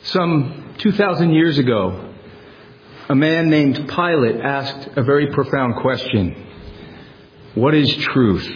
Some 2,000 years ago, a man named Pilate asked a very profound question. What is truth?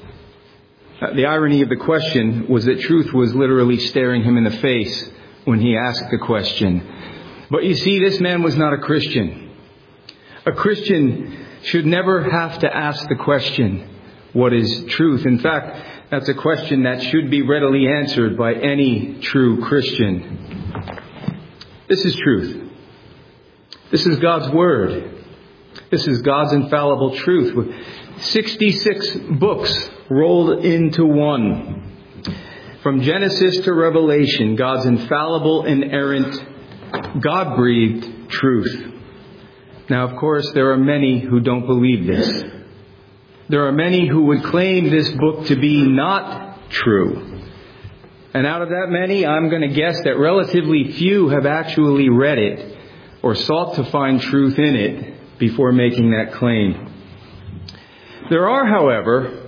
The irony of the question was that truth was literally staring him in the face when he asked the question. But you see, this man was not a Christian. A Christian should never have to ask the question, what is truth? In fact, that's a question that should be readily answered by any true Christian. This is truth. This is God's Word. This is God's infallible truth with 66 books rolled into one. From Genesis to Revelation, God's infallible, inerrant, God-breathed truth. Now, of course, there are many who don't believe this. There are many who would claim this book to be not true. And out of that many, I'm going to guess that relatively few have actually read it or sought to find truth in it before making that claim. There are, however,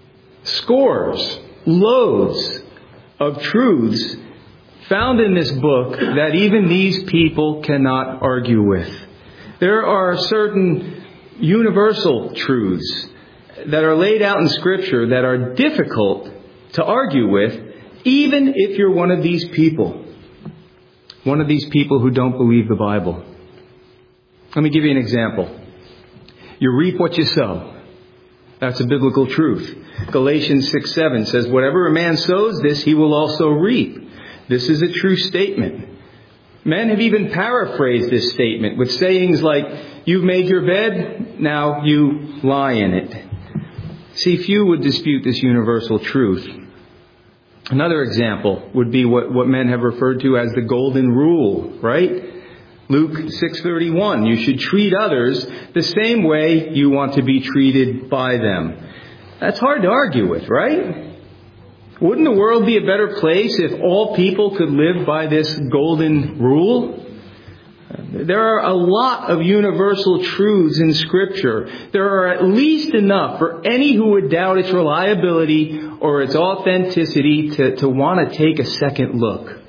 scores, loads of truths found in this book that even these people cannot argue with. There are certain universal truths that are laid out in Scripture that are difficult to argue with, even if you're one of these people. One of these people who don't believe the Bible. Let me give you an example. You reap what you sow. That's a biblical truth. Galatians 6:7 says, whatever a man sows, this he will also reap. This is a true statement. Men have even paraphrased this statement with sayings like, you've made your bed, now you lie in it. See, few would dispute this universal truth. Another example would be what men have referred to as the golden rule, right? Luke 6:31, you should treat others the same way you want to be treated by them. That's hard to argue with, right? Wouldn't the world be a better place if all people could live by this golden rule? There are a lot of universal truths in Scripture. There are at least enough for any who would doubt its reliability or its authenticity to want to take a second look.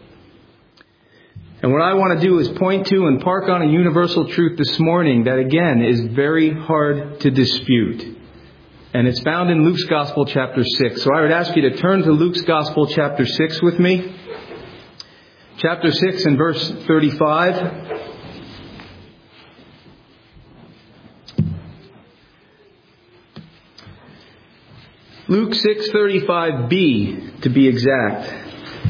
And what I want to do is point to and park on a universal truth this morning that, again, is very hard to dispute. And it's found in Luke's Gospel, chapter 6. So I would ask you to turn to Luke's Gospel, chapter 6 with me. Chapter 6 and verse 35. Luke 6:35b, to be exact.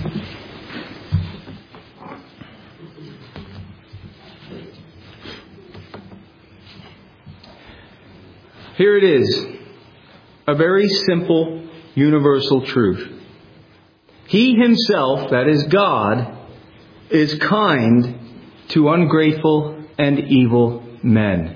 Here it is. A very simple, universal truth. He himself, that is God, is kind to ungrateful and evil men.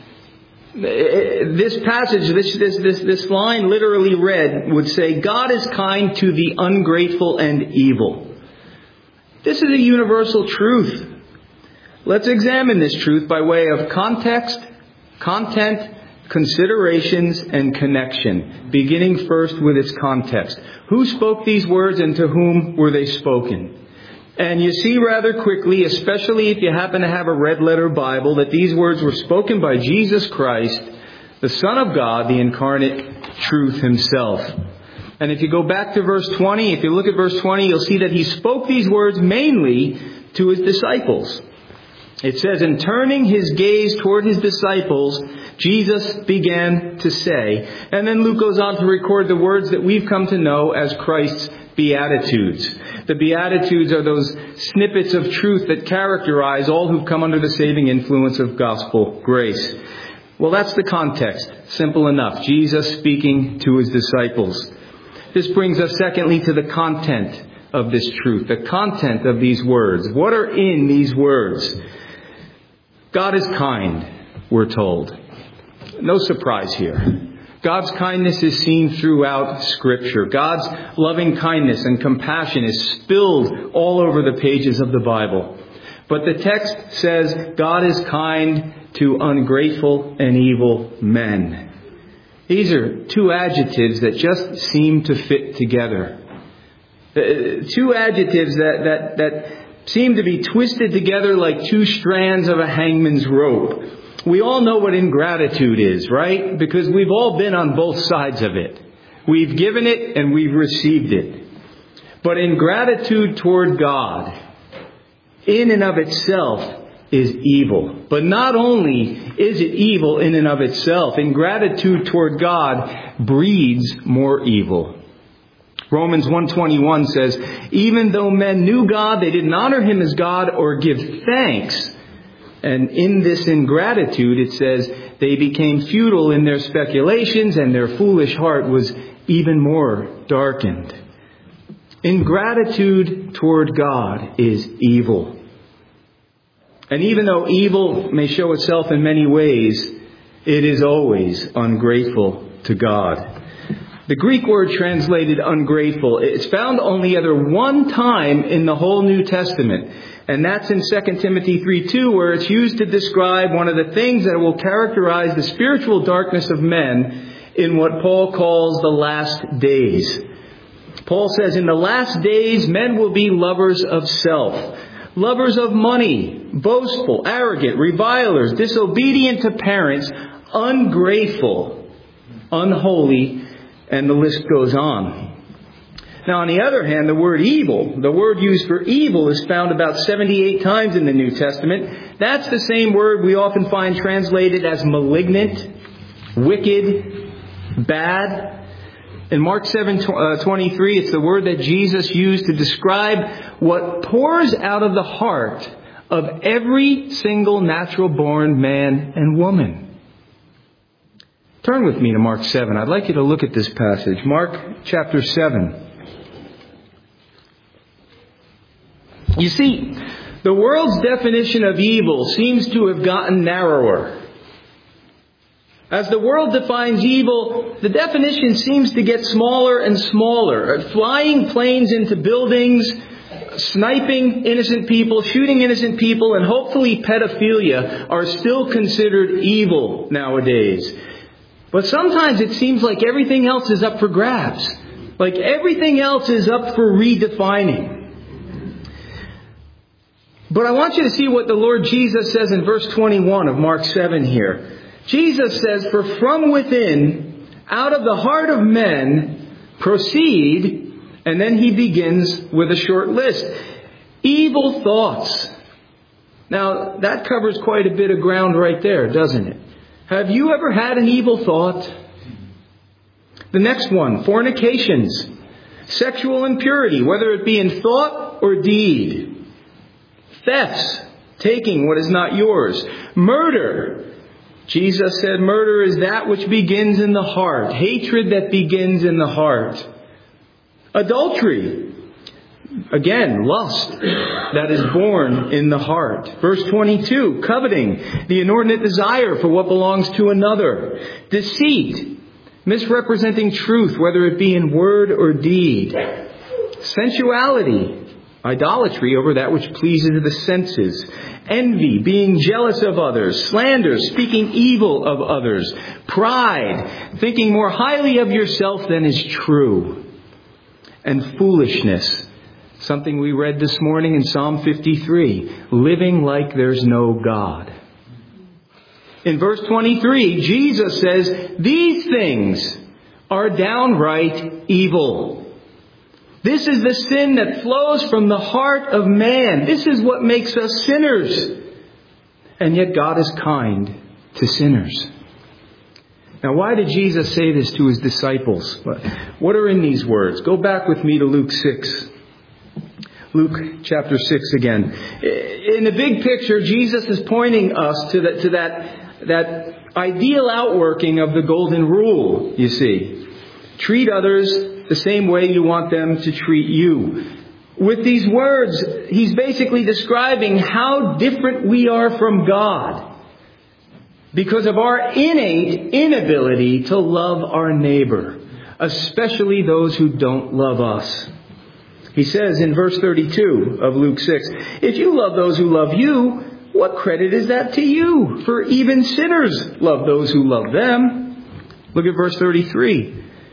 This passage, this line literally read would say, God is kind to the ungrateful and evil. This is a universal truth. Let's examine this truth by way of context, content, considerations, and connection, beginning first with its context. Who spoke these words and to whom were they spoken? And you see rather quickly, especially if you happen to have a red letter Bible, that these words were spoken by Jesus Christ, the Son of God, the incarnate truth himself. And if you go back to verse 20, if you look at verse 20, you'll see that he spoke these words mainly to his disciples. It says, in turning his gaze toward his disciples, Jesus began to say. And then Luke goes on to record the words that we've come to know as Christ's Beatitudes. The Beatitudes are those snippets of truth that characterize all who've come under the saving influence of gospel grace. Well, that's the context. Simple enough. Jesus speaking to his disciples. This brings us secondly to the content of this truth. The content of these words. What are in these words? God is kind, we're told. No surprise here. God's kindness is seen throughout Scripture. God's loving kindness and compassion is spilled all over the pages of the Bible. But the text says God is kind to ungrateful and evil men. These are two adjectives that just seem to fit together. Two adjectives that seem to be twisted together like two strands of a hangman's rope. We all know what ingratitude is, right? Because we've all been on both sides of it. We've given it and we've received it. But ingratitude toward God, in and of itself, is evil. But not only is it evil in and of itself, ingratitude toward God breeds more evil. Romans 1:21 says, even though men knew God, they didn't honor Him as God or give thanks. And in this ingratitude, it says, they became futile in their speculations and their foolish heart was even more darkened. Ingratitude toward God is evil. And even though evil may show itself in many ways, it is always ungrateful to God. The Greek word translated ungrateful, it's found only other one time in the whole New Testament. And that's in 2 Timothy 3:2, where it's used to describe one of the things that will characterize the spiritual darkness of men in what Paul calls the last days. Paul says, in the last days, men will be lovers of self, lovers of money, boastful, arrogant, revilers, disobedient to parents, ungrateful, unholy, and the list goes on. Now, on the other hand, the word evil, the word used for evil, is found about 78 times in the New Testament. That's the same word we often find translated as malignant, wicked, bad. In Mark 7:23, it's the word that Jesus used to describe what pours out of the heart of every single natural-born man and woman. Turn with me to Mark 7. I'd like you to look at this passage. Mark chapter 7. You see, the world's definition of evil seems to have gotten narrower. As the world defines evil, the definition seems to get smaller and smaller. Flying planes into buildings, sniping innocent people, shooting innocent people, and hopefully pedophilia are still considered evil nowadays. But sometimes it seems like everything else is up for grabs. Like everything else is up for redefining. But I want you to see what the Lord Jesus says in verse 21 of Mark 7 here. Jesus says, for from within, out of the heart of men, proceed, and then he begins with a short list. Evil thoughts. Now, that covers quite a bit of ground right there, doesn't it? Have you ever had an evil thought? The next one, fornications, sexual impurity, whether it be in thought or deed. Thefts, taking what is not yours. Murder. Jesus said murder is that which begins in the heart. Hatred that begins in the heart. Adultery. Again, lust that is born in the heart. Verse 22, coveting, the inordinate desire for what belongs to another. Deceit, misrepresenting truth, whether it be in word or deed. Sensuality, idolatry over that which pleases the senses. Envy, being jealous of others. Slander, speaking evil of others. Pride, thinking more highly of yourself than is true. And foolishness, something we read this morning in Psalm 53, living like there's no God. In verse 23, Jesus says, these things are downright evil. This is the sin that flows from the heart of man. This is what makes us sinners. And yet God is kind to sinners. Now, why did Jesus say this to his disciples? What are in these words? Go back with me to Luke 6. Luke chapter 6 again. In the big picture, Jesus is pointing us to that ideal outworking of the golden rule, you see. Treat others the same way you want them to treat you. With these words, he's basically describing how different we are from God because of our innate inability to love our neighbor, especially those who don't love us. He says in verse 32 of Luke 6, if you love those who love you, what credit is that to you? For even sinners love those who love them. Look at verse 33.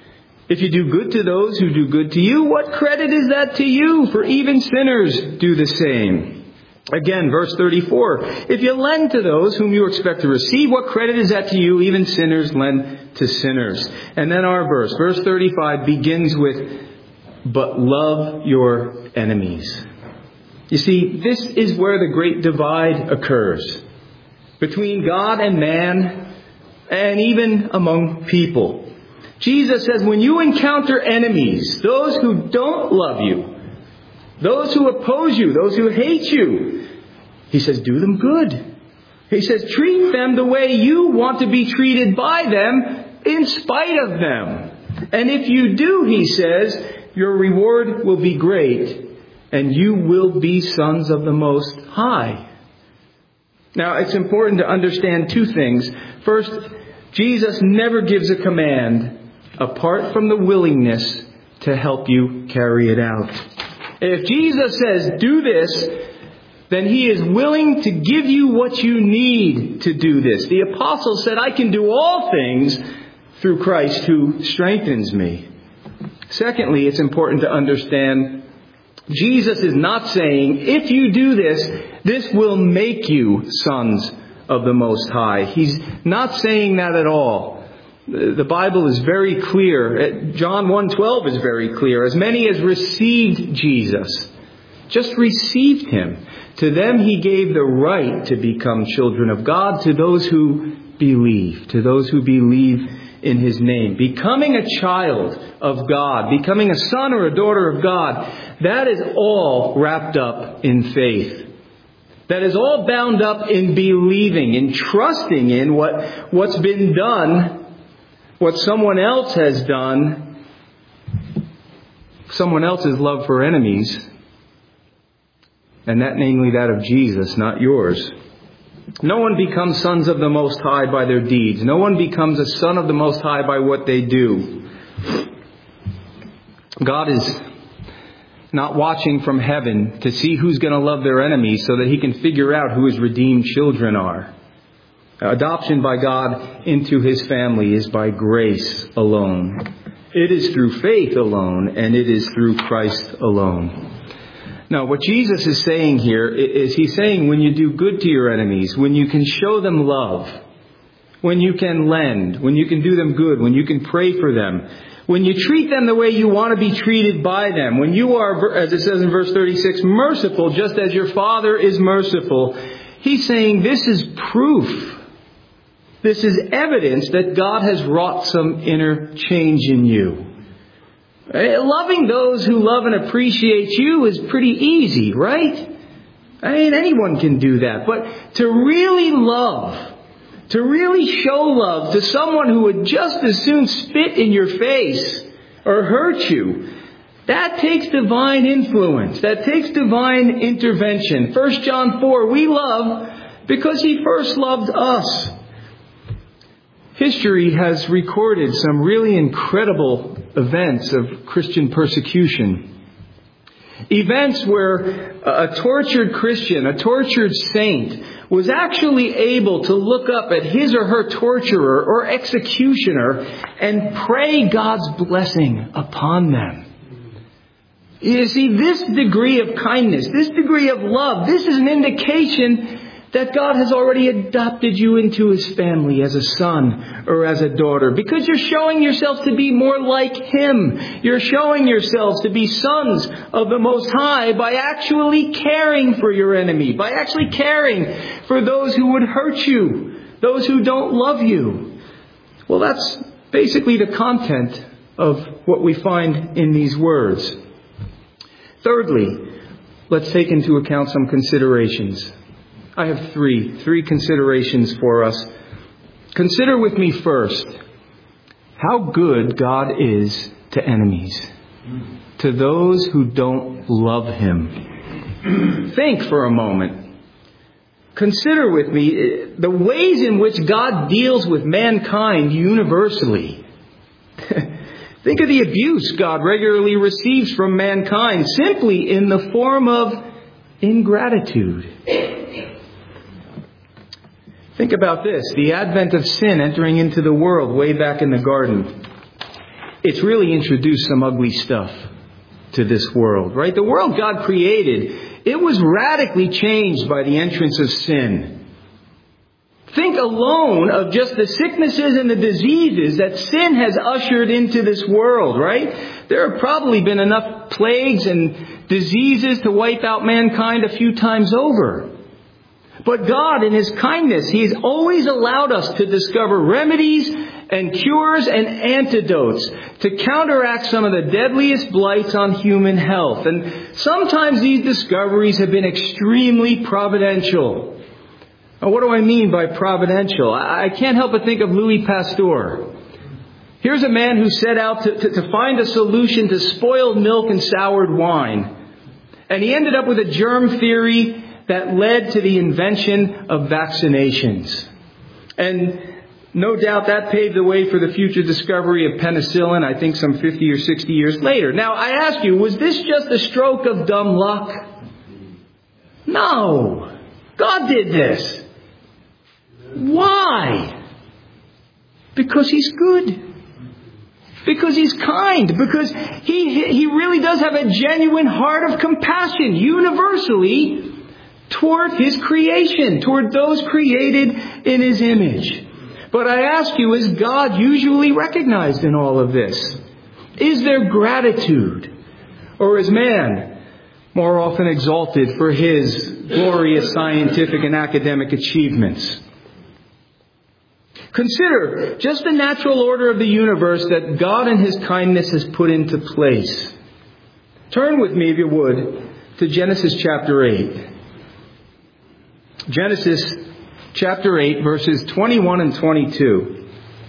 If you do good to those who do good to you, what credit is that to you? For even sinners do the same. Again, verse 34. If you lend to those whom you expect to receive, what credit is that to you? Even sinners lend to sinners. And then our verse 35, begins with, but love your enemies. You see, this is where the great divide occurs between God and man, and even among people. Jesus says, when you encounter enemies, those who don't love you, those who oppose you, those who hate you, He says, do them good. He says, treat them the way you want to be treated by them, in spite of them. And if you do, He says, your reward will be great, and you will be sons of the Most High. Now, it's important to understand two things. First, Jesus never gives a command apart from the willingness to help you carry it out. If Jesus says, do this, then He is willing to give you what you need to do this. The apostle said, I can do all things through Christ who strengthens me. Secondly, it's important to understand, Jesus is not saying, if you do this, this will make you sons of the Most High. He's not saying that at all. The Bible is very clear. John 1:12 is very clear. As many as received Jesus, just received Him, to them He gave the right to become children of God, to those who believe, in His name. Becoming a child of God, becoming a son or a daughter of God, that is all wrapped up in faith. That is all bound up in believing, in trusting in what's been done, what someone else has done, someone else's love for enemies, and that namely that of Jesus, not yours. No one becomes sons of the Most High by their deeds. No one becomes a son of the Most High by what they do. God is not watching from heaven to see who's going to love their enemies so that He can figure out who His redeemed children are. Adoption by God into His family is by grace alone. It is through faith alone, and it is through Christ alone. Now, what Jesus is saying here is He's saying when you do good to your enemies, when you can show them love, when you can lend, when you can do them good, when you can pray for them, when you treat them the way you want to be treated by them, when you are, as it says in verse 36, merciful just as your Father is merciful, He's saying this is proof. This is evidence that God has wrought some inner change in you. Loving those who love and appreciate you is pretty easy, right? I mean, anyone can do that. But to really love, to really show love to someone who would just as soon spit in your face or hurt you, that takes divine influence. That takes divine intervention. 1 John 4, we love because He first loved us. History has recorded some really incredible events of Christian persecution. Events where a tortured Christian, a tortured saint, was actually able to look up at his or her torturer or executioner and pray God's blessing upon them. You see, this degree of kindness, this degree of love, this is an indication that God has already adopted you into His family as a son or as a daughter, because you're showing yourselves to be more like Him. You're showing yourselves to be sons of the Most High by actually caring for your enemy, by actually caring for those who would hurt you, those who don't love you. Well, that's basically the content of what we find in these words. Thirdly, let's take into account some considerations. I have three considerations for us. Consider with me first how good God is to enemies, to those who don't love Him. Think for a moment. Consider with me the ways in which God deals with mankind universally. Think of the abuse God regularly receives from mankind simply in the form of ingratitude. Think about this. The advent of sin entering into the world way back in the garden. it's really introduced some ugly stuff to this world, right? The world God created, it was radically changed by the entrance of sin. Think alone of just the sicknesses and the diseases that sin has ushered into this world, right? There have probably been enough plagues and diseases to wipe out mankind a few times over. But God, in His kindness, He's always allowed us to discover remedies and cures and antidotes to counteract some of the deadliest blights on human health. And sometimes these discoveries have been extremely providential. Now, what do I mean by providential? I can't help but think of Louis Pasteur. Here's a man who set out to find a solution to spoiled milk and soured wine. And he ended up with a germ theory that led to the invention of vaccinations. And no doubt that paved the way for the future discovery of penicillin, I think some 50 or 60 years later. Now, I ask you, was this just a stroke of dumb luck? No. God did this. Why? Because He's good. Because He's kind. Because He really does have a genuine heart of compassion, universally, toward His creation, toward those created in His image. But I ask you, is God usually recognized in all of this? Is there gratitude? Or is man more often exalted for his glorious scientific and academic achievements? Consider just the natural order of the universe that God in His kindness has put into place. Turn with me, if you would, to Genesis chapter 8. Genesis chapter 8, verses 21 and 22.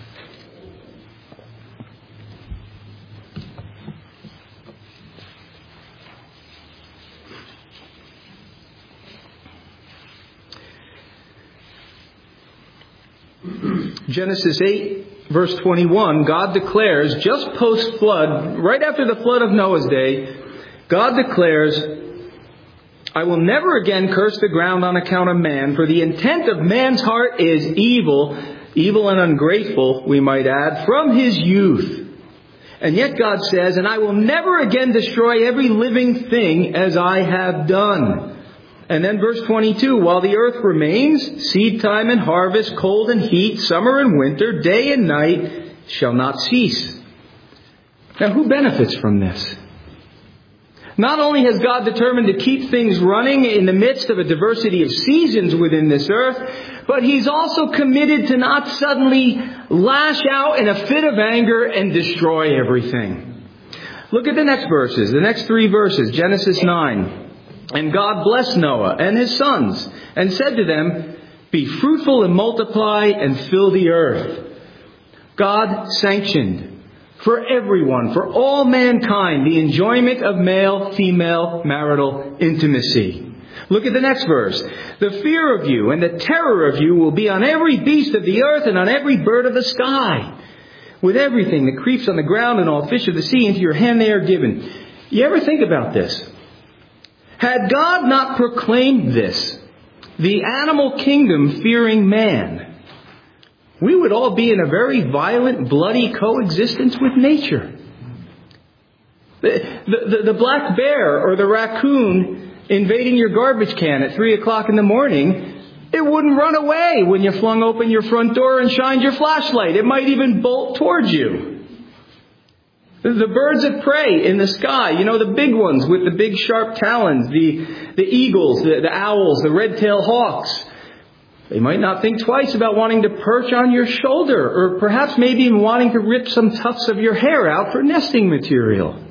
Genesis 8, verse 21, God declares, just post-flood, right after the flood of Noah's day, God declares, I will never again curse the ground on account of man, for the intent of man's heart is evil, evil and ungrateful, we might add, from his youth. And yet God says, and I will never again destroy every living thing as I have done. And then verse 22, while the earth remains, seed time and harvest, cold and heat, summer and winter, day and night shall not cease. Now who benefits from this? Not only has God determined to keep things running in the midst of a diversity of seasons within this earth, but He's also committed to not suddenly lash out in a fit of anger and destroy everything. Look at the next verses, the next 3 verses, Genesis 9. And God blessed Noah and his sons and said to them, be fruitful and multiply and fill the earth. God sanctioned for everyone, for all mankind, the enjoyment of male-female marital intimacy. Look at the next verse. The fear of you and the terror of you will be on every beast of the earth and on every bird of the sky. With everything that creeps on the ground and all fish of the sea, into your hand they are given. You ever think about this? Had God not proclaimed this, the animal kingdom fearing man, we would all be in a very violent, bloody coexistence with nature. The black bear or the raccoon invading your garbage can at 3 o'clock in the morning, it wouldn't run away when you flung open your front door and shined your flashlight. It might even bolt towards you. The birds of prey in the sky, you know, the big ones with the big sharp talons, the eagles, the owls, the red-tailed hawks. They might not think twice about wanting to perch on your shoulder, or perhaps maybe even wanting to rip some tufts of your hair out for nesting material.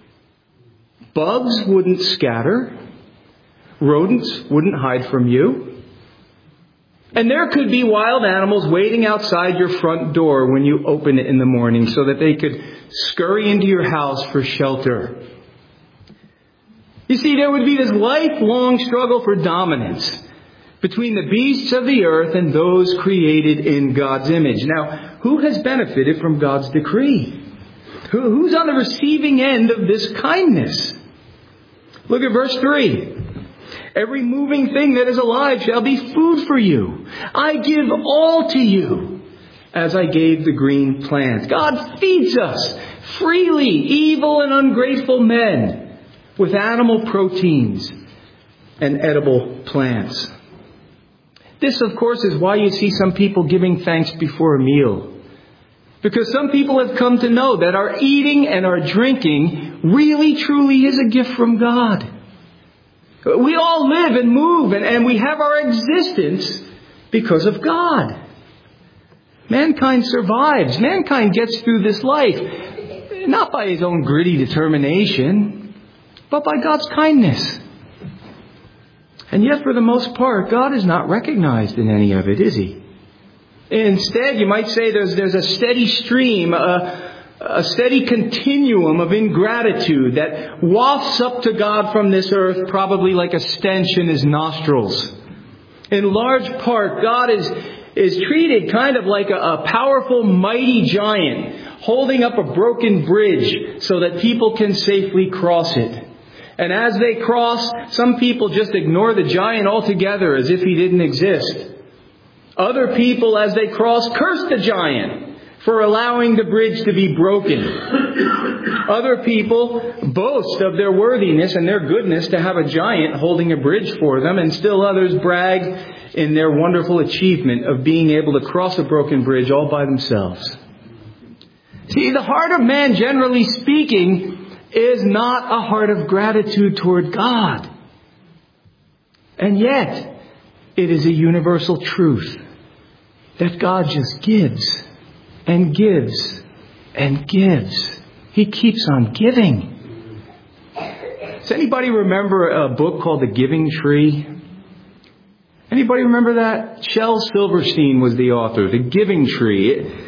Bugs wouldn't scatter. Rodents wouldn't hide from you. And there could be wild animals waiting outside your front door when you open it in the morning so that they could scurry into your house for shelter. You see, there would be this lifelong struggle for dominance between the beasts of the earth and those created in God's image. Now, who has benefited from God's decree? Who's on the receiving end of this kindness? Look at verse 3. Every moving thing that is alive shall be food for you. I give all to you. as I gave the green plant. God feeds us freely, evil and ungrateful men, with animal proteins and edible plants. This, of course, is why you see some people giving thanks before a meal. Because some people have come to know that our eating and our drinking really, truly is a gift from God. We all live and move and we have our existence because of God. Mankind survives. Mankind gets through this life, not by his own gritty determination, but by God's kindness. And yet, for the most part, God is not recognized in any of it, is He? Instead, you might say there's a steady stream, a steady continuum of ingratitude that wafts up to God from this earth, probably like a stench in His nostrils. In large part, God is treated kind of like a powerful, mighty giant holding up a broken bridge so that people can safely cross it. And as they cross, some people just ignore the giant altogether as if he didn't exist. Other people, as they cross, curse the giant for allowing the bridge to be broken. Other people boast of their worthiness and their goodness to have a giant holding a bridge for them, and still others brag in their wonderful achievement of being able to cross a broken bridge all by themselves. See, the heart of man, generally speaking, is not a heart of gratitude toward God. And yet, it is a universal truth that God just gives and gives and gives. He keeps on giving. Does anybody remember a book called The Giving Tree? Anybody remember that? Shel Silverstein was the author. The Giving Tree.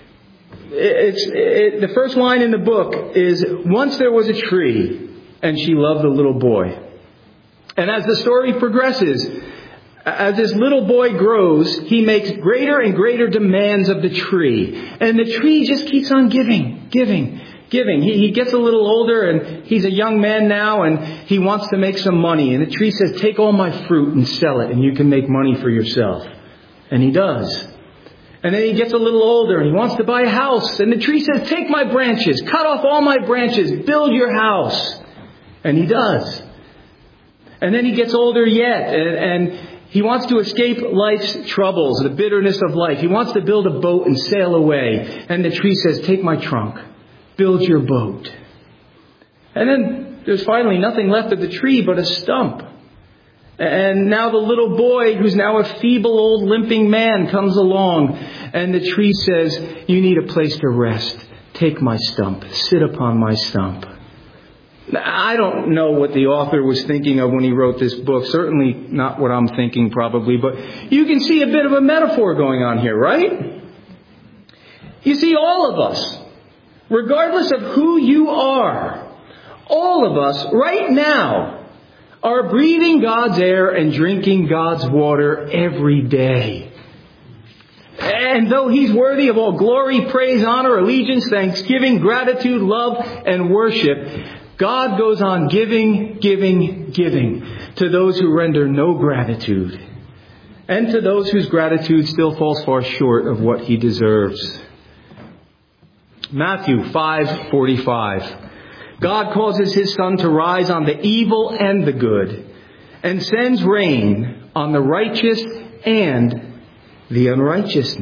The first line in the book is, once there was a tree and she loved a little boy. And as the story progresses, as this little boy grows, he makes greater and greater demands of the tree. And the tree just keeps on giving. He gets a little older and he's a young man now and he wants to make some money. And the tree says, take all my fruit and sell it and you can make money for yourself. And he does. And then he gets a little older and he wants to buy a house. And the tree says, take my branches, cut off all my branches, build your house. And he does. And then he gets older yet and he wants to escape life's troubles, the bitterness of life. He wants to build a boat and sail away. And the tree says, take my trunk, build your boat. And then there's finally nothing left of the tree but a stump. And now the little boy, who's now a feeble old limping man, comes along. And the tree says, you need a place to rest. Take my stump. Sit upon my stump. Now, I don't know what the author was thinking of when he wrote this book. Certainly not what I'm thinking probably. But you can see a bit of a metaphor going on here, right? You see, all of us, regardless of who you are, all of us right now are breathing God's air and drinking God's water every day. And though He's worthy of all glory, praise, honor, allegiance, thanksgiving, gratitude, love, and worship, God goes on giving to those who render no gratitude, and to those whose gratitude still falls far short of what He deserves. Matthew 5:45. God causes His sun to rise on the evil and the good, and sends rain on the righteous and the unrighteous.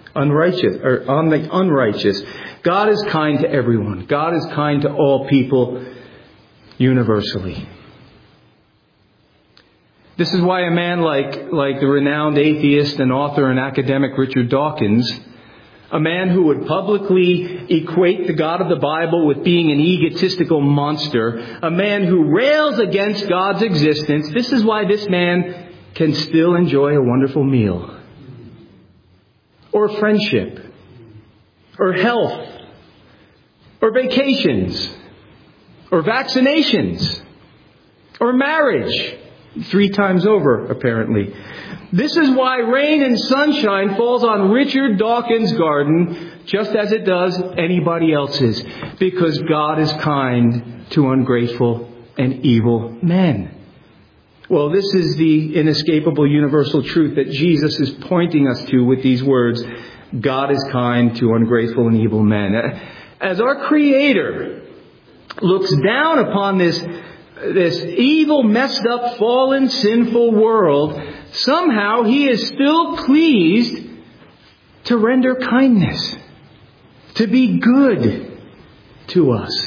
God is kind to everyone. God is kind to all people universally. This is why a man like the renowned atheist and author and academic Richard Dawkins, a man who would publicly equate the God of the Bible with being an egotistical monster, a man who rails against God's existence, this is why this man can still enjoy a wonderful meal, or friendship, or health, or vacations, or vaccinations, or marriage, 3 times over, apparently. This is why rain and sunshine falls on Richard Dawkins' garden just as it does anybody else's, because God is kind to ungrateful and evil men. Well, this is the inescapable universal truth that Jesus is pointing us to with these words. God is kind to ungrateful and evil men. As our Creator looks down upon this evil, messed up, fallen, sinful world, somehow He is still pleased to render kindness, to be good to us.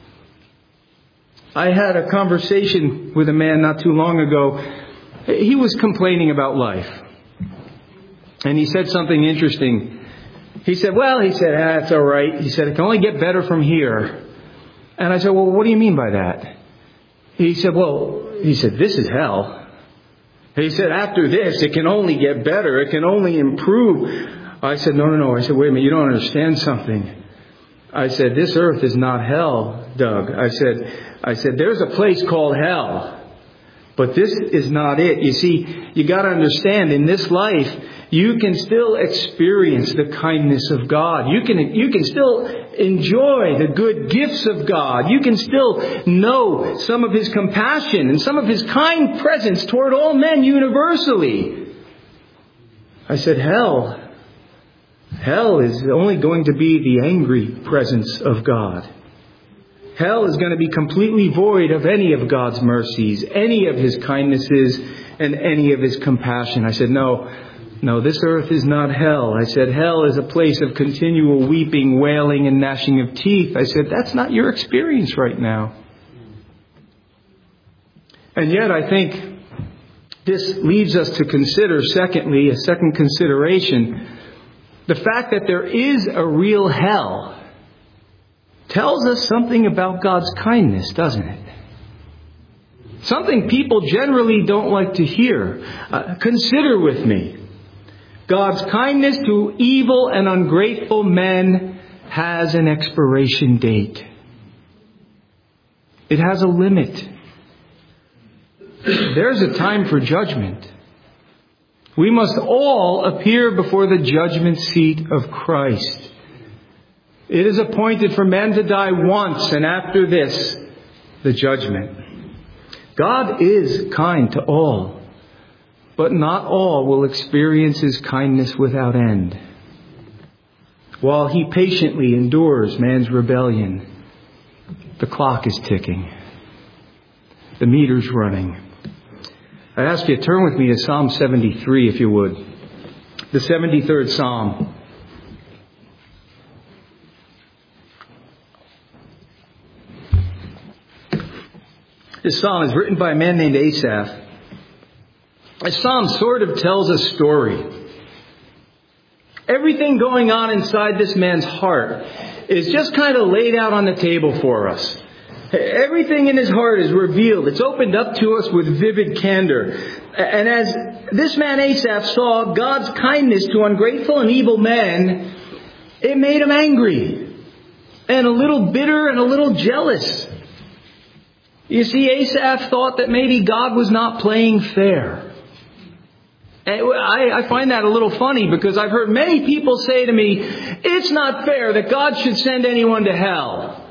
I had a conversation with a man not too long ago. He was complaining about life. And he said something interesting. He said, it's all right. He said, it can only get better from here. And I said, well, what do you mean by that? He said, this is hell. He said, after this, it can only get better. It can only improve. I said, no. I said, wait a minute, you don't understand something. I said, this earth is not hell, Doug. I said, there's a place called hell. But this is not it. You see, you got to understand, in this life, you can still experience the kindness of God. You can still enjoy the good gifts of God. You can still know some of His compassion and some of His kind presence toward all men universally. I said, hell is only going to be the angry presence of God. Hell is going to be completely void of any of God's mercies, any of His kindnesses, and any of His compassion. I said, no, this earth is not hell. I said, hell is a place of continual weeping, wailing, and gnashing of teeth. I said, that's not your experience right now. And yet I think this leads us to consider, secondly, a second consideration, the fact that there is a real hell tells us something about God's kindness, doesn't it? Something people generally don't like to hear. Consider with me. God's kindness to evil and ungrateful men has an expiration date. It has a limit. There's a time for judgment. We must all appear before the judgment seat of Christ. It is appointed for men to die once, and after this, the judgment. God is kind to all, but not all will experience His kindness without end. While He patiently endures man's rebellion, the clock is ticking. The meter's running. I ask you to turn with me to Psalm 73, if you would. The 73rd Psalm. This psalm is written by a man named Asaph. This psalm sort of tells a story. Everything going on inside this man's heart is just kind of laid out on the table for us. Everything in his heart is revealed. It's opened up to us with vivid candor. And as this man Asaph saw God's kindness to ungrateful and evil men, it made him angry and a little bitter and a little jealous. You see, Asaph thought that maybe God was not playing fair. And I find that a little funny because I've heard many people say to me, it's not fair that God should send anyone to hell.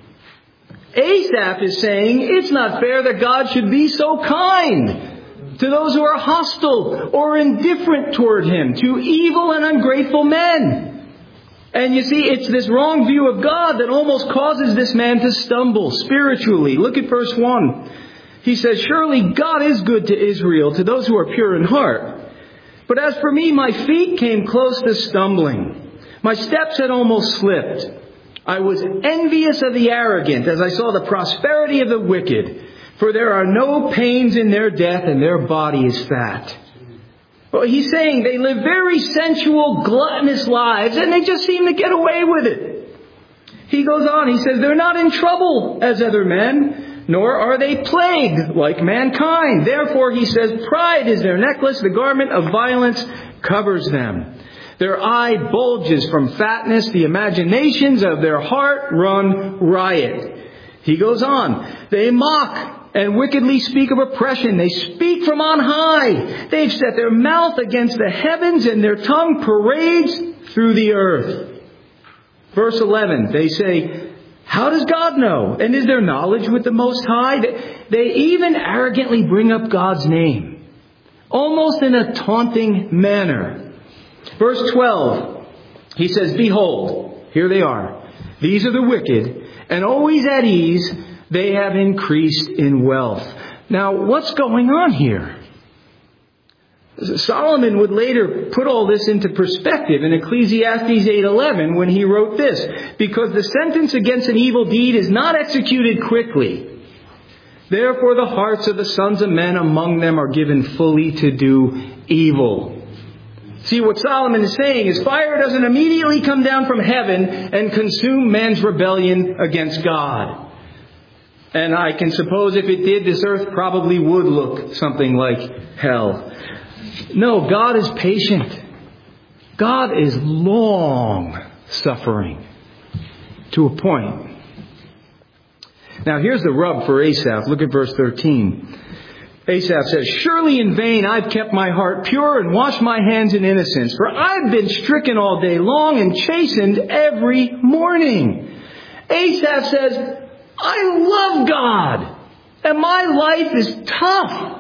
Asaph is saying it's not fair that God should be so kind to those who are hostile or indifferent toward Him, to evil and ungrateful men. And you see, it's this wrong view of God that almost causes this man to stumble spiritually. Look at verse 1. He says, surely God is good to Israel, to those who are pure in heart. But as for me, my feet came close to stumbling. My steps had almost slipped. I was envious of the arrogant as I saw the prosperity of the wicked. For there are no pains in their death, and their body is fat. Well, he's saying they live very sensual, gluttonous lives, and they just seem to get away with it. He goes on, he says, they're not in trouble as other men, nor are they plagued like mankind. Therefore, he says, pride is their necklace, the garment of violence covers them. Their eye bulges from fatness, the imaginations of their heart run riot. He goes on, they mock and wickedly speak of oppression. They speak from on high. They've set their mouth against the heavens, and their tongue parades through the earth. Verse 11, they say, how does God know? And is there knowledge with the Most High? They even arrogantly bring up God's name, almost in a taunting manner. Verse 12, He says, behold, here they are. These are the wicked, and always at ease, they have increased in wealth. Now, what's going on here? Solomon would later put all this into perspective in Ecclesiastes 8:11 when he wrote this, because the sentence against an evil deed is not executed quickly. Therefore the hearts of the sons of men among them are given fully to do evil. See, what Solomon is saying is fire doesn't immediately come down from heaven and consume man's rebellion against God. And I can suppose if it did, this earth probably would look something like hell. No, God is patient. God is long suffering to a point. Now here's the rub for Asaph. Look at verse 13. Asaph says, surely in vain I've kept my heart pure and washed my hands in innocence, for I've been stricken all day long and chastened every morning. Asaph says, I love God, and my life is tough.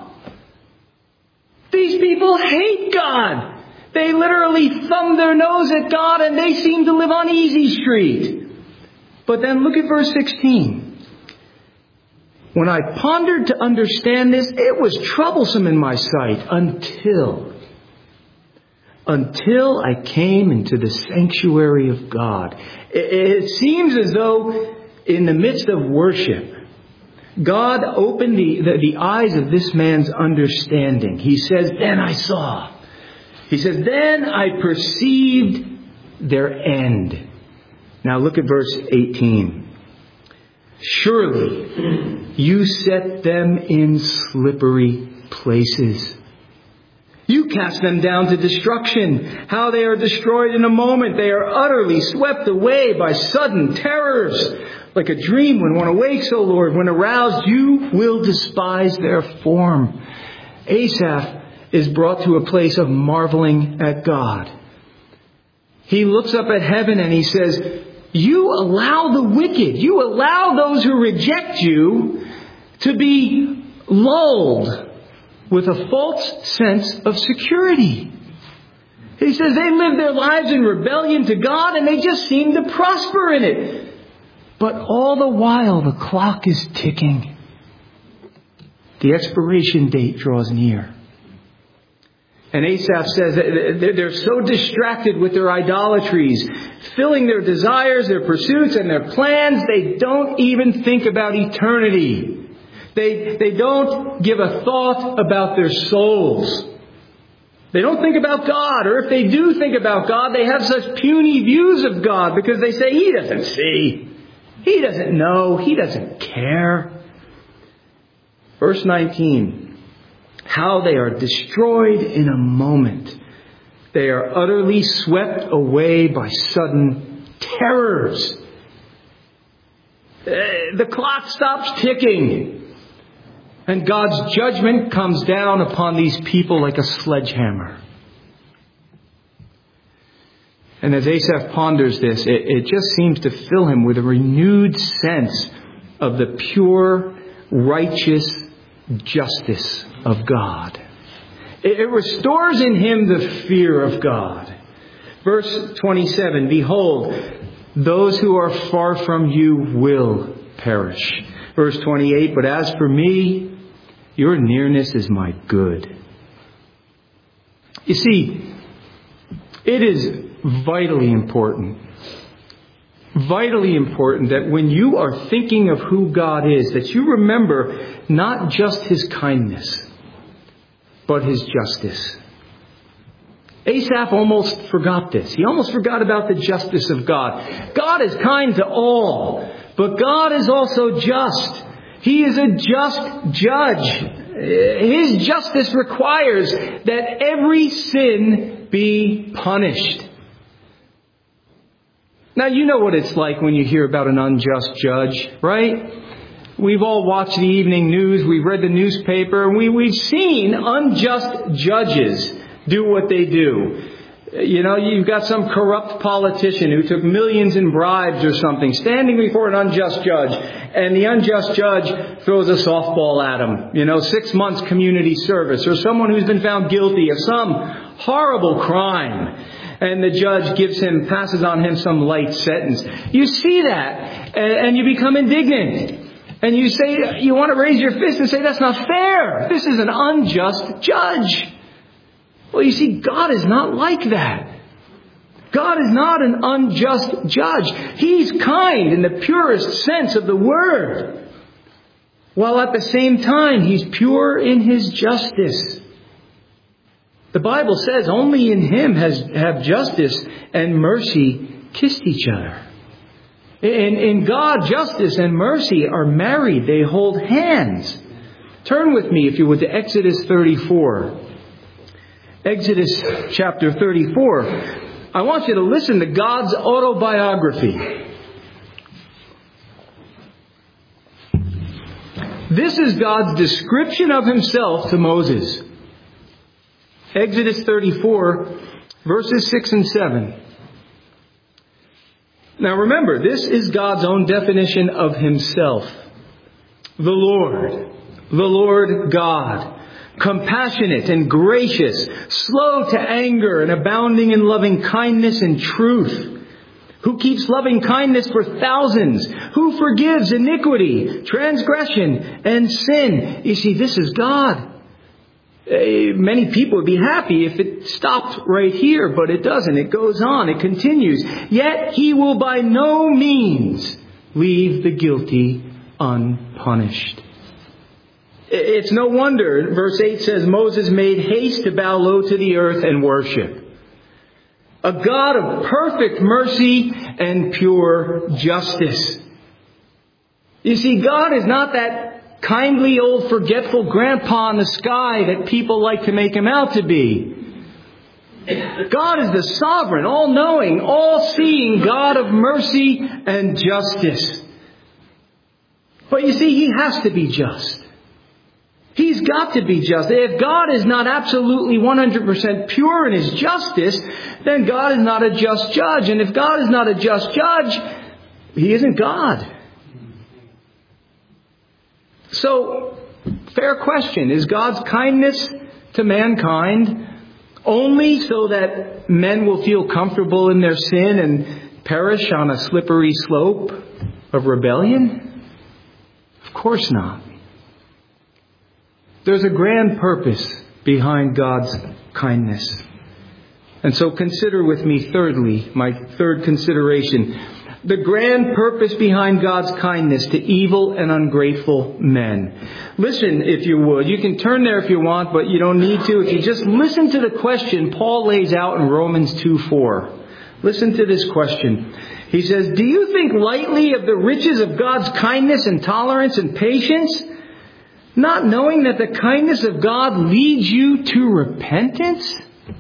These people hate God. They literally thumb their nose at God, and they seem to live on easy street. But then look at verse 16. When I pondered to understand this, it was troublesome in my sight until I came into the sanctuary of God. It seems as though in the midst of worship, God opened the eyes of this man's understanding. He says, then I saw. He says, then I perceived their end. Now look at verse 18. Surely you set them in slippery places. You cast them down to destruction. How they are destroyed in a moment. They are utterly swept away by sudden terrors. Like a dream when one awakes, O Lord, when aroused, you will despise their form. Asaph is brought to a place of marveling at God. He looks up at heaven and he says, you allow the wicked, you allow those who reject you to be lulled with a false sense of security. He says they live their lives in rebellion to God and they just seem to prosper in it. But all the while the clock is ticking. The expiration date draws near. And Asaph says that they're so distracted with their idolatries, filling their desires, their pursuits, and their plans, they don't even think about eternity. They don't give a thought about their souls. They don't think about God, or if they do think about God, they have such puny views of God because they say, He doesn't see. He doesn't know. He doesn't care. Verse 19. How they are destroyed in a moment. They are utterly swept away by sudden terrors. The clock stops ticking. And God's judgment comes down upon these people like a sledgehammer. And as Asaph ponders this, it just seems to fill him with a renewed sense of the pure, righteous justice of God. It restores in him the fear of God. Verse 27, behold, those who are far from you will perish. Verse 28, but as for me, your nearness is my good. You see, it is vitally important that when you are thinking of who God is, that you remember not just His kindness, but His justice. Asaph almost forgot this. He almost forgot about the justice of God. God is kind to all, but God is also just. He is a just judge. His justice requires that every sin be punished. Now, you know what it's like when you hear about an unjust judge, right? We've all watched the evening news. We've read the newspaper. And we've seen unjust judges do what they do. You know, you've got some corrupt politician who took millions in bribes or something, standing before an unjust judge. And the unjust judge throws a softball at him. 6 months community service. Or someone who's been found guilty of some horrible crime. And the judge passes on him some light sentence. You see that, and you become indignant. And you say, you want to raise your fist and say, that's not fair. This is an unjust judge. Well, you see, God is not like that. God is not an unjust judge. He's kind in the purest sense of the word, while at the same time He's pure in His justice. The Bible says only in Him have justice and mercy kissed each other. In God, justice and mercy are married. They hold hands. Turn with me, if you would, to Exodus 34. Exodus chapter 34. I want you to listen to God's autobiography. This is God's description of Himself to Moses. Exodus 34, verses 6 and 7. Now remember, this is God's own definition of Himself. The Lord God. Compassionate and gracious, slow to anger and abounding in loving kindness and truth, who keeps loving kindness for thousands, who forgives iniquity, transgression, and sin. You see, this is God. Many people would be happy if it stopped right here, but it doesn't. It goes on. It continues. Yet He will by no means leave the guilty unpunished. It's no wonder, verse 8 says, Moses made haste to bow low to the earth and worship. A God of perfect mercy and pure justice. You see, God is not that kindly old forgetful grandpa in the sky that people like to make Him out to be. God is the sovereign, all-knowing, all-seeing God of mercy and justice. But you see, He has to be just. He's got to be just. If God is not absolutely 100% pure in His justice, then God is not a just judge. And if God is not a just judge, He isn't God. So, fair question. Is God's kindness to mankind only so that men will feel comfortable in their sin and perish on a slippery slope of rebellion? Of course not. There's a grand purpose behind God's kindness. And so consider with me thirdly, my third consideration, the grand purpose behind God's kindness to evil and ungrateful men. Listen, if you would. You can turn there if you want, but you don't need to. If you just listen to the question Paul lays out in Romans 2:4. Listen to this question. He says, do you think lightly of the riches of God's kindness and tolerance and patience, not knowing that the kindness of God leads you to repentance?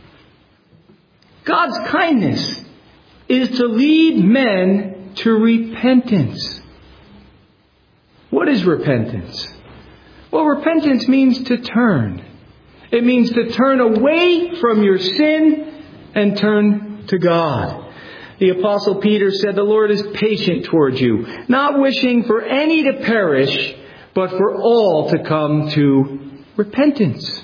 God's kindness is to lead men to repentance. What is repentance? Well, repentance means to turn. It means to turn away from your sin and turn to God. The Apostle Peter said, the Lord is patient towards you, not wishing for any to perish, but for all to come to repentance.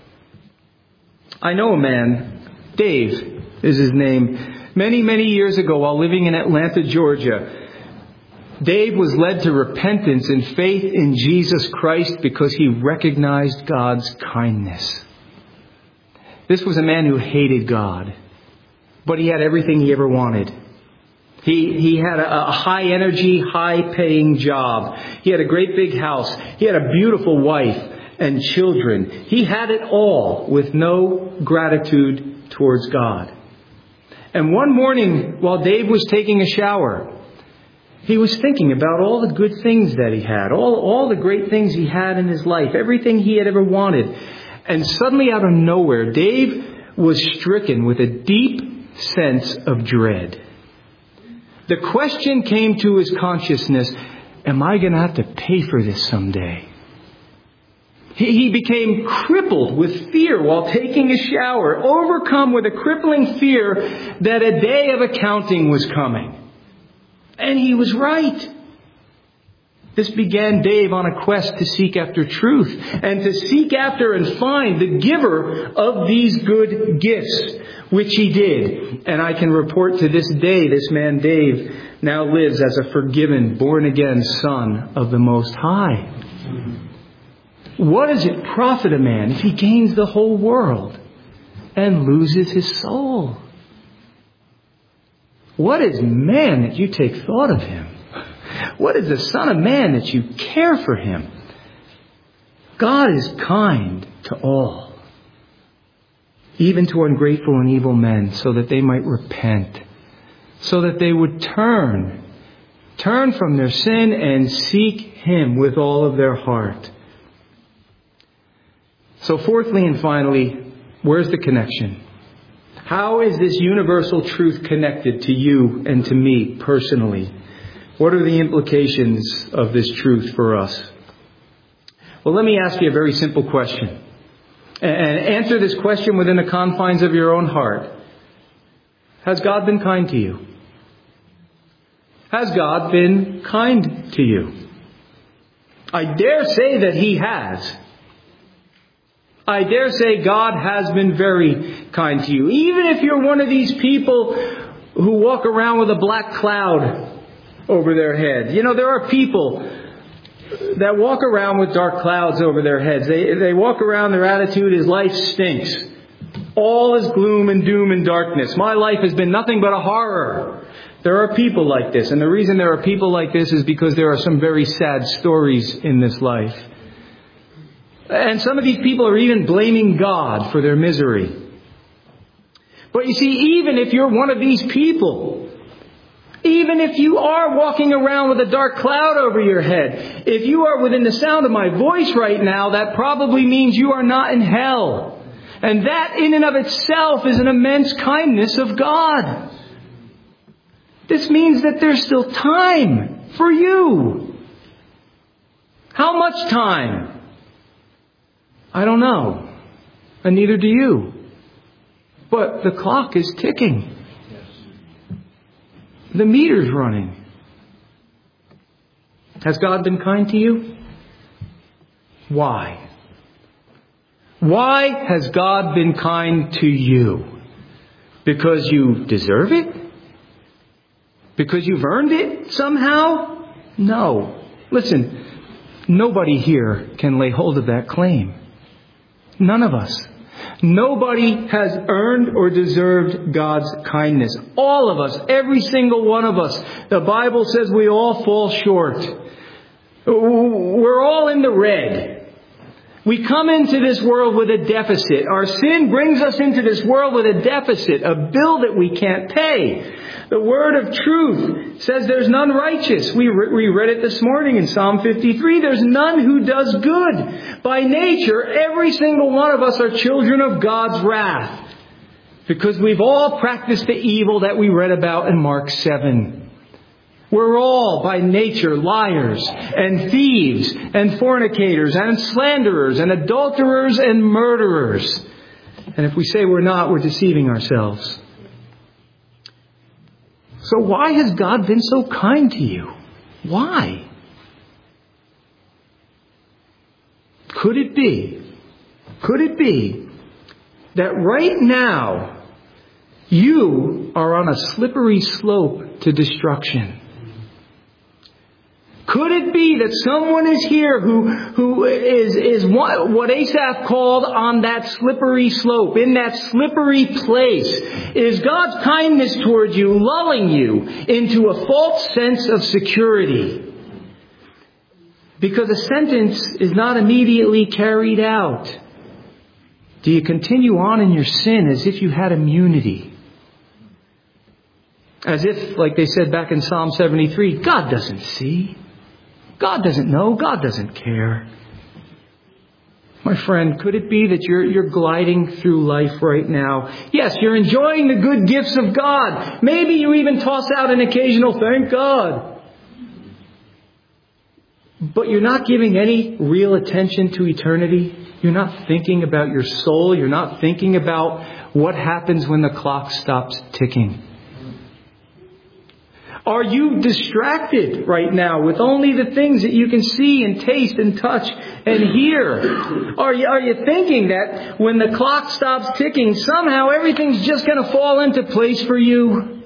I know a man, Dave is his name. Many, many years ago, while living in Atlanta, Georgia, Dave was led to repentance and faith in Jesus Christ because he recognized God's kindness. This was a man who hated God, but he had everything he ever wanted. He had a high energy, high paying job. He had a great big house. He had a beautiful wife and children. He had it all with no gratitude towards God. And one morning, while Dave was taking a shower, he was thinking about all the good things that he had, all the great things he had in his life, everything he had ever wanted. And suddenly out of nowhere, Dave was stricken with a deep sense of dread. The question came to his consciousness, am I going to have to pay for this someday? He became crippled with fear while taking a shower, overcome with a crippling fear that a day of accounting was coming. And he was right. This began Dave on a quest to seek after truth and to seek after and find the giver of these good gifts, which he did. And I can report to this day, this man Dave now lives as a forgiven, born-again son of the Most High. What does it profit a man if he gains the whole world and loses his soul? What is man that you take thought of him? What is the Son of Man that you care for him? God is kind to all, even to ungrateful and evil men, so that they might repent, so that they would turn from their sin and seek Him with all of their heart. So fourthly and finally, where's the connection? How is this universal truth connected to you and to me personally? What are the implications of this truth for us? Well, let me ask you a very simple question. And answer this question within the confines of your own heart. Has God been kind to you? Has God been kind to you? I dare say that He has. I dare say God has been very kind to you. Even if you're one of these people who walk around with a black cloud over their head. You know, there are people that walk around with dark clouds over their heads. They walk around, their attitude is life stinks. All is gloom and doom and darkness. My life has been nothing but a horror. There are people like this. And the reason there are people like this is because there are some very sad stories in this life. And some of these people are even blaming God for their misery. But you see, even if you're one of these people, even if you are walking around with a dark cloud over your head, if you are within the sound of my voice right now, that probably means you are not in hell. And that in and of itself is an immense kindness of God. This means that there's still time for you. How much time? I don't know. And neither do you. But the clock is ticking. The meter's running. Has God been kind to you? Why? Why has God been kind to you? Because you deserve it? Because you've earned it somehow? No. Listen, nobody here can lay hold of that claim. None of us. Nobody has earned or deserved God's kindness. All of us, every single one of us. The Bible says we all fall short. We're all in the red. We come into this world with a deficit. Our sin brings us into this world with a deficit, a bill that we can't pay. The word of truth says there's none righteous. We read it this morning in Psalm 53. There's none who does good. By nature, every single one of us are children of God's wrath, because we've all practiced the evil that we read about in Mark 7. We're all, by nature, liars and thieves and fornicators and slanderers and adulterers and murderers. And if we say we're not, we're deceiving ourselves. So why has God been so kind to you? Why? Could it be that right now you are on a slippery slope to destruction? Could it be that someone is here who is what Asaph called on that slippery slope, in that slippery place? Is God's kindness towards you lulling you into a false sense of security? Because a sentence is not immediately carried out. Do you continue on in your sin as if you had immunity? As if, like they said back in Psalm 73, God doesn't see. God doesn't know. God doesn't care. My friend, could it be that you're gliding through life right now? Yes, you're enjoying the good gifts of God. Maybe you even toss out an occasional thank God. But you're not giving any real attention to eternity. You're not thinking about your soul. You're not thinking about what happens when the clock stops ticking. Are you distracted right now with only the things that you can see and taste and touch and hear? Are you thinking that when the clock stops ticking, somehow everything's just going to fall into place for you?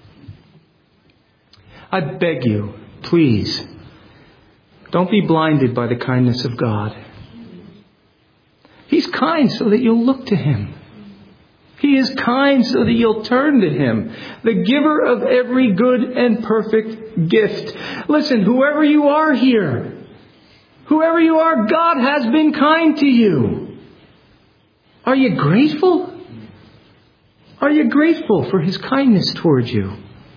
I beg you, please, don't be blinded by the kindness of God. He's kind so that you'll look to Him. He is kind so that you'll turn to Him, the giver of every good and perfect gift. Listen, whoever you are here, whoever you are, God has been kind to you. Are you grateful? Are you grateful for His kindness towards you?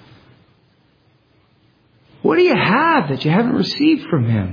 What do you have that you haven't received from Him?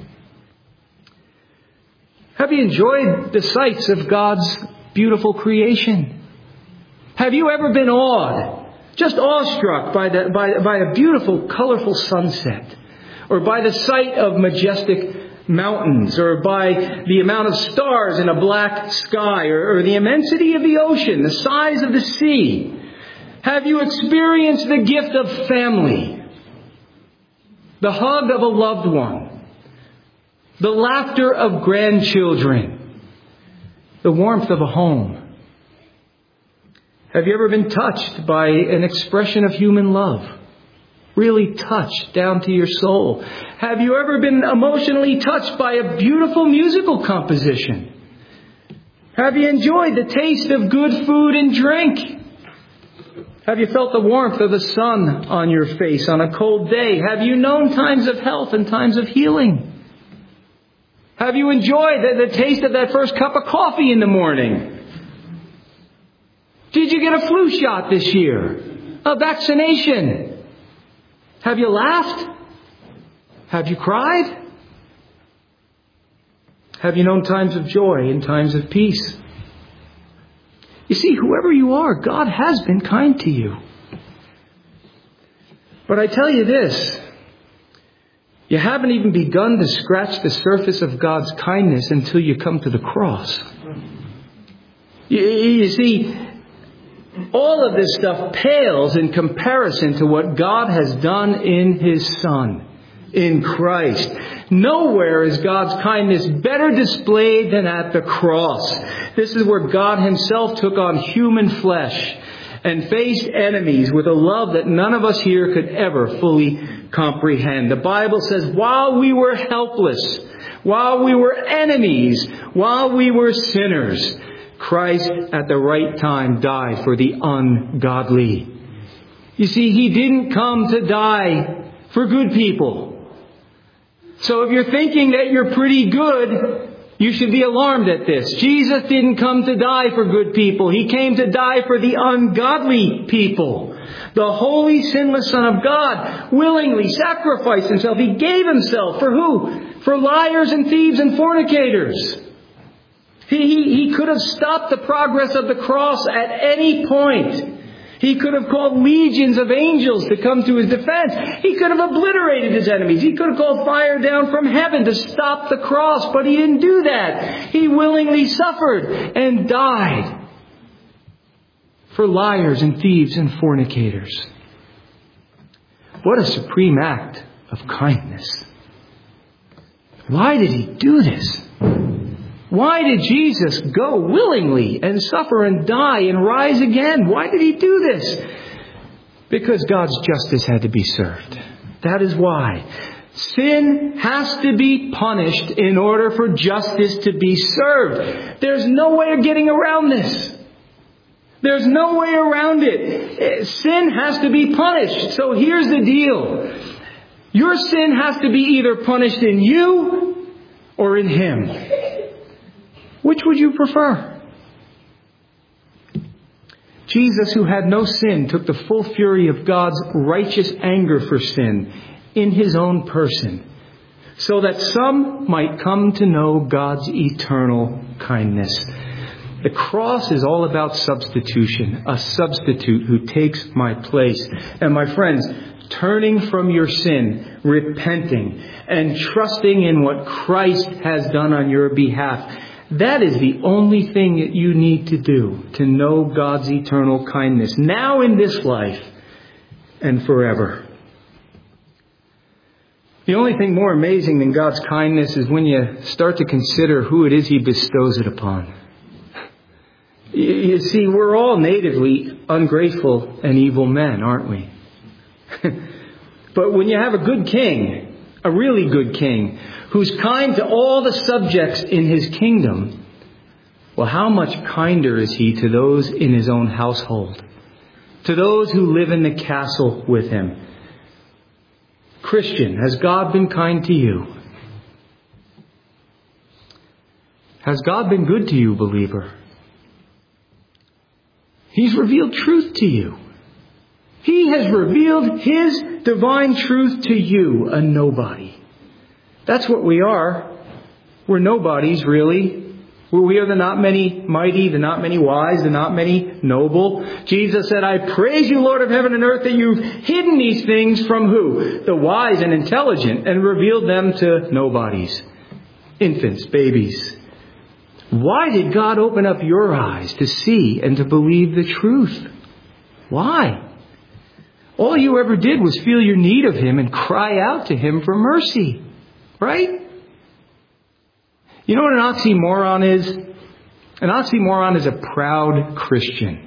Have you enjoyed the sights of God's beautiful creation? Have you ever been awed, just awestruck by a beautiful, colorful sunset? Or by the sight of majestic mountains? Or by the amount of stars in a black sky? Or the immensity of the ocean, the size of the sea? Have you experienced the gift of family? The hug of a loved one? The laughter of grandchildren? The warmth of a home? Have you ever been touched by an expression of human love? Really touched down to your soul? Have you ever been emotionally touched by a beautiful musical composition? Have you enjoyed the taste of good food and drink? Have you felt the warmth of the sun on your face on a cold day? Have you known times of health and times of healing? Have you enjoyed the taste of that first cup of coffee in the morning? Did you get a flu shot this year? A vaccination? Have you laughed? Have you cried? Have you known times of joy and times of peace? You see, whoever you are, God has been kind to you. But I tell you this, you haven't even begun to scratch the surface of God's kindness until you come to the cross. You see, all of this stuff pales in comparison to what God has done in His Son, in Christ. Nowhere is God's kindness better displayed than at the cross. This is where God Himself took on human flesh and faced enemies with a love that none of us here could ever fully comprehend. The Bible says, while we were helpless, while we were enemies, while we were sinners, Christ at the right time died for the ungodly. You see, He didn't come to die for good people. So if you're thinking that you're pretty good, you should be alarmed at this. Jesus didn't come to die for good people. He came to die for the ungodly people. The holy, sinless Son of God willingly sacrificed Himself. He gave Himself for who? For liars and thieves and fornicators. He could have stopped the progress of the cross at any point. He could have called legions of angels to come to His defense. He could have obliterated His enemies. He could have called fire down from heaven to stop the cross, but He didn't do that. He willingly suffered and died for liars and thieves and fornicators. What a supreme act of kindness. Why did He do this? Why did Jesus go willingly and suffer and die and rise again? Why did He do this? Because God's justice had to be served. That is why. Sin has to be punished in order for justice to be served. There's no way of getting around this. There's no way around it. Sin has to be punished. So here's the deal. Your sin has to be either punished in you or in Him. Which would you prefer? Jesus, who had no sin, took the full fury of God's righteous anger for sin in His own person, so that some might come to know God's eternal kindness. The cross is all about substitution, a substitute who takes my place. And my friends, turning from your sin, repenting, and trusting in what Christ has done on your behalf, that is the only thing that you need to do to know God's eternal kindness, now in this life and forever. The only thing more amazing than God's kindness is when you start to consider who it is He bestows it upon. You see, we're all natively ungrateful and evil men, aren't we? But when you have a good king, a really good king, who's kind to all the subjects in his kingdom, well, how much kinder is he to those in his own household, to those who live in the castle with him? Christian, has God been kind to you? Has God been good to you, believer? He's revealed truth to you. He has revealed His divine truth to you, a nobody. That's what we are. We're nobodies, really. We are the not many mighty, the not many wise, the not many noble. Jesus said, I praise you, Lord of heaven and earth, that you've hidden these things from who? The wise and intelligent, and revealed them to nobodies. Infants, babies. Why did God open up your eyes to see and to believe the truth? Why? All you ever did was feel your need of Him and cry out to Him for mercy. Right? You know what an oxymoron is? An oxymoron is a proud Christian.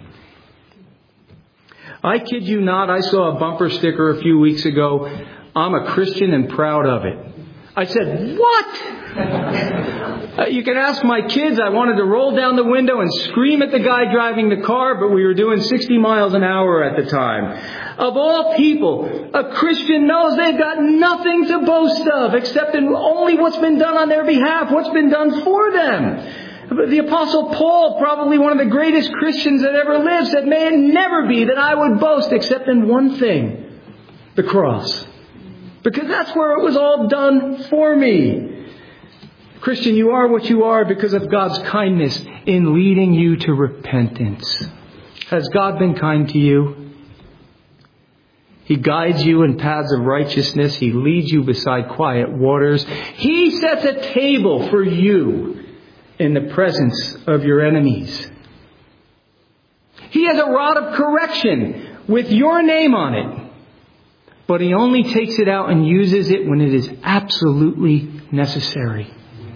I kid you not, I saw a bumper sticker a few weeks ago. I'm a Christian and proud of it. I said, what? You can ask my kids. I wanted to roll down the window and scream at the guy driving the car, but we were doing 60 miles an hour at the time. Of all people, a Christian knows they've got nothing to boast of except in only what's been done on their behalf, what's been done for them. The Apostle Paul, probably one of the greatest Christians that ever lived, said, may it never be that I would boast except in one thing, the cross. Because that's where it was all done for me. Christian, you are what you are because of God's kindness in leading you to repentance. Has God been kind to you? He guides you in paths of righteousness. He leads you beside quiet waters. He sets a table for you in the presence of your enemies. He has a rod of correction with your name on it. But He only takes it out and uses it when it is absolutely necessary.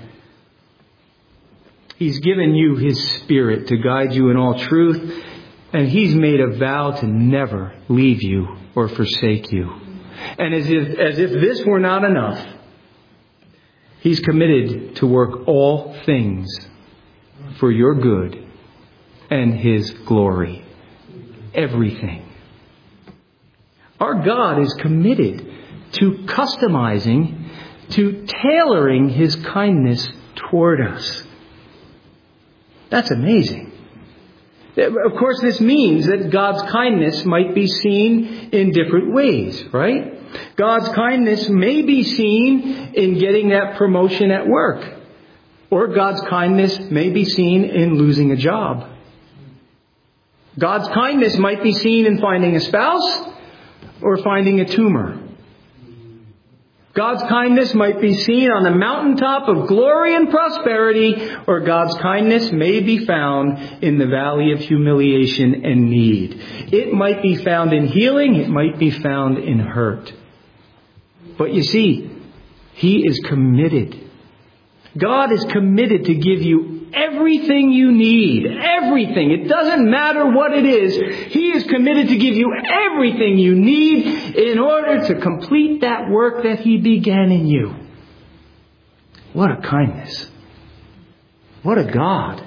He's given you His Spirit to guide you in all truth. And He's made a vow to never leave you or forsake you. And as if this were not enough, He's committed to work all things for your good and His glory. Everything. Our God is committed to customizing, to tailoring His kindness toward us. That's amazing. Of course, this means that God's kindness might be seen in different ways, right? God's kindness may be seen in getting that promotion at work. Or God's kindness may be seen in losing a job. God's kindness might be seen in finding a spouse or finding a tumor. God's kindness might be seen on the mountaintop of glory and prosperity, or God's kindness may be found in the valley of humiliation and need. It might be found in healing. It might be found in hurt. But you see, He is committed. God is committed to give you everything you need. Everything. It doesn't matter what it is. He is committed to give you everything you need in order to complete that work that He began in you. What a kindness. What a God.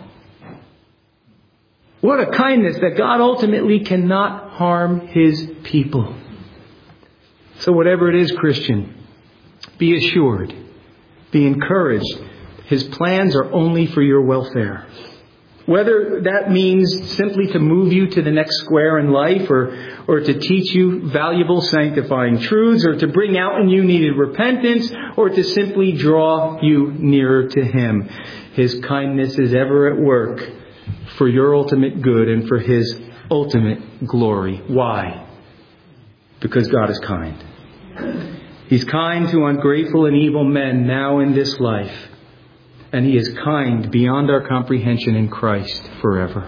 What a kindness that God ultimately cannot harm His people. So whatever it is, Christian, be assured, be encouraged. His plans are only for your welfare. Whether that means simply to move you to the next square in life, or to teach you valuable sanctifying truths, or to bring out in you needed repentance, or to simply draw you nearer to Him. His kindness is ever at work for your ultimate good and for His ultimate glory. Why? Because God is kind. He's kind to ungrateful and evil men now in this life. And He is kind beyond our comprehension in Christ forever.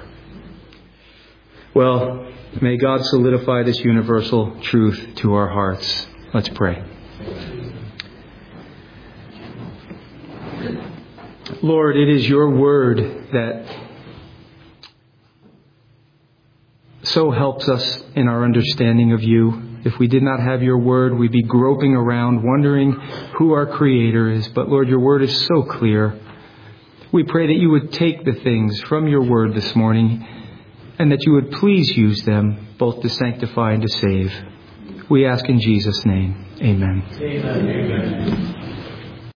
Well, may God solidify this universal truth to our hearts. Let's pray. Lord, it is your word that so helps us in our understanding of you. If we did not have your word, we'd be groping around, wondering who our Creator is. But Lord, your word is so clear. We pray that you would take the things from your word this morning and that you would please use them both to sanctify and to save. We ask in Jesus' name. Amen. Amen.